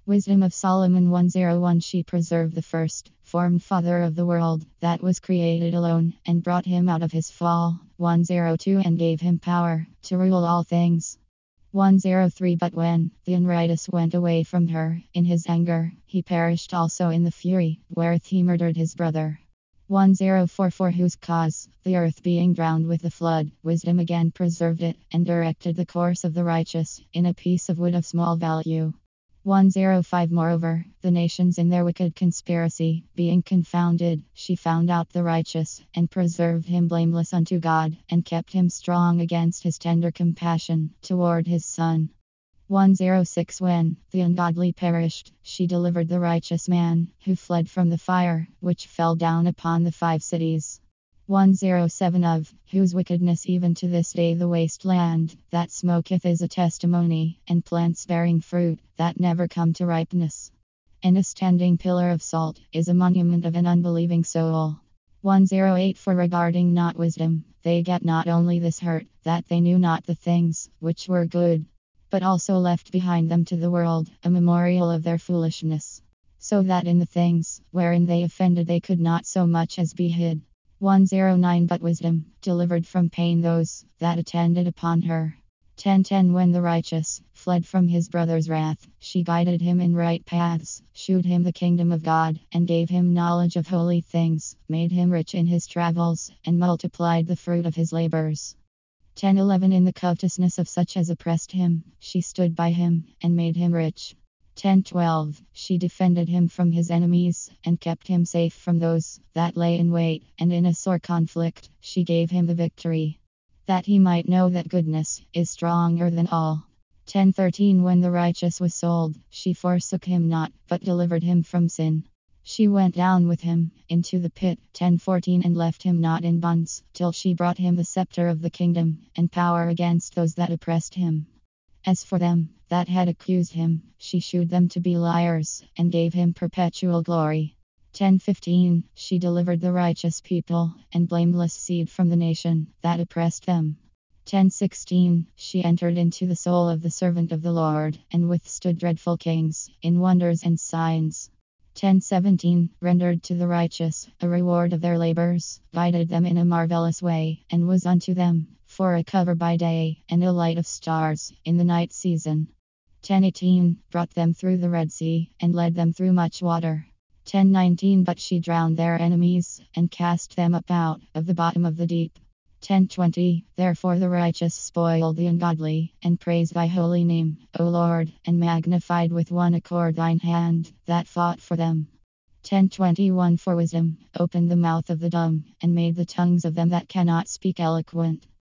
Wisdom of Solomon 101. She preserved the first, formed father of the world, that was created alone, and brought him out of his fall. 102. And gave him power to rule all things. 103. But when the unrighteous went away from her, in his anger, he perished also in the fury, wherewith he murdered his brother. 104. For whose cause, the earth being drowned with the flood, wisdom again preserved it, and directed the course of the righteous, in a piece of wood of small value. 105. Moreover, the nations in their wicked conspiracy, being confounded, she found out the righteous, and preserved him blameless unto God, and kept him strong against his tender compassion toward his son. 106. When the ungodly perished, she delivered the righteous man, who fled from the fire, which fell down upon the 5 cities. 107. Of whose wickedness even to this day the wasteland that smoketh is a testimony, and plants bearing fruit that never come to ripeness. And a standing pillar of salt is a monument of an unbelieving soul. 108. For regarding not wisdom, they get not only this hurt, that they knew not the things which were good, but also left behind them to the world a memorial of their foolishness, so that in the things wherein they offended they could not so much as be hid. 109. But wisdom delivered from pain those that attended upon her. 10:10. When the righteous fled from his brother's wrath, she guided him in right paths, shewed him the kingdom of God, and gave him knowledge of holy things, made him rich in his travels, and multiplied the fruit of his labors. 10:11. In the covetousness of such as oppressed him, she stood by him, and made him rich. 10:12. She defended him from his enemies, and kept him safe from those that lay in wait, and in a sore conflict, she gave him the victory, that he might know that goodness is stronger than all. 10:13. When the righteous was sold, she forsook him not, but delivered him from sin. She went down with him into the pit. 10:14. And left him not in bonds, till she brought him the scepter of the kingdom, and power against those that oppressed him. As for them that had accused him, she shewed them to be liars, and gave him perpetual glory. 10:15. She delivered the righteous people and blameless seed from the nation that oppressed them. 10:16. She entered into the soul of the servant of the Lord, and withstood dreadful kings in wonders and signs. 10:17. Rendered to the righteous a reward of their labors, guided them in a marvelous way, and was unto them for a cover by day, and a light of stars in the night season. 10:18. Brought them through the Red Sea, and led them through much water. 10:19. But she drowned their enemies, and cast them up out of the bottom of the deep. 10:20. Therefore the righteous spoil the ungodly, and praise thy holy name, O Lord, and magnified with one accord thine hand that fought for them. 10:21. For wisdom opened the mouth of the dumb, and made the tongues of them that cannot speak eloquent.